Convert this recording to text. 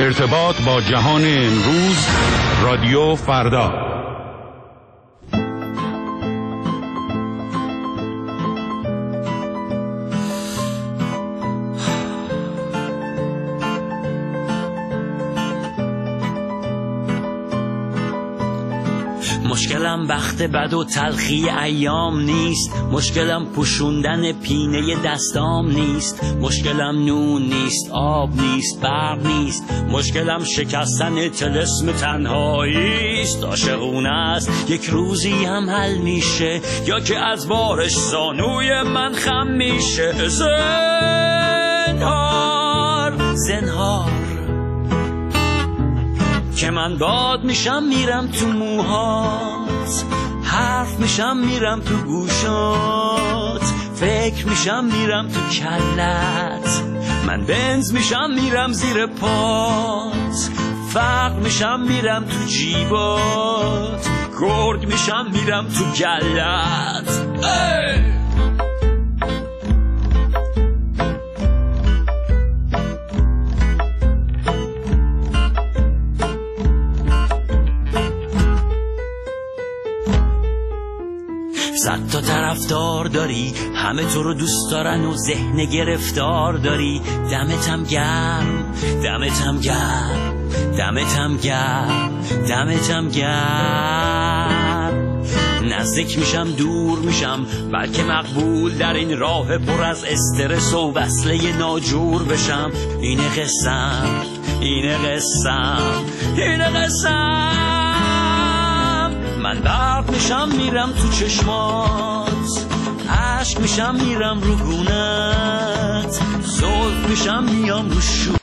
ارتباط با جهان امروز، رادیو فردا. مشکلم بخت بد و تلخی ایام نیست، مشکلم پوشوندن پینه دستام نیست، مشکلم نون نیست، آب نیست، برق نیست، مشکلم شکستن طلسم تنهایی است. عاشقونه است یک روزی هم حل میشه، یا که از بارش زانوی من خم میشه. زنهار که من باد میشم میرم تو موهات، حرف میشم میرم تو گوشات، فکر میشم میرم تو کلت، من بنز میشم میرم زیر پات، فقر میشم میرم تو جیبات، گرگ میشم میرم تو گلت. صد تا طرفدار داری، همه تو رو دوست دارن و ذهن گرفتار داری. دمتم گرم، دمتم گرم، دمتم گرم، دمتم گرم. نزدیک میشم دور میشم، بلکه مقبول در این راه پر از استرس و وصله ناجور بشم. اینه قسم، اینه قسم، اینه قسم. من برق میشم میرم تو چشمات، عشق میشم میرم رو گونت، زلف میشم میام رو